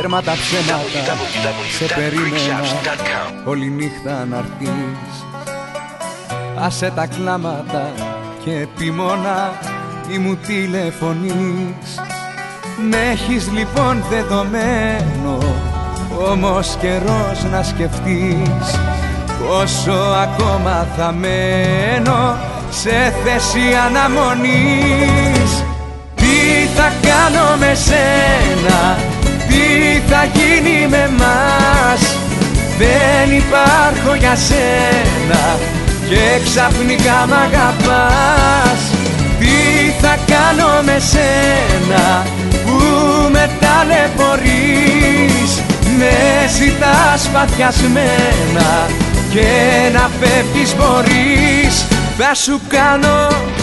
τέρμα τα ψέματα, σε περίμενα όλη νύχτα να'ρθείς. Άσε τα κλάματα και επιμόνα μη μου τηλεφωνείς. Μ' έχεις λοιπόν δεδομένο, όμως καιρός να σκεφτείς πόσο ακόμα θα μένω σε θέση αναμονής. Τι θα κάνω με σένα, τι θα γίνει με μας, δεν υπάρχω για σένα και ξαφνικά μ' αγαπάς. Τι θα κάνω με σένα που με ταλαιπωρείς, με ζητάς παθιασμένα και να φεύγεις μπορείς. Θα σου κάνω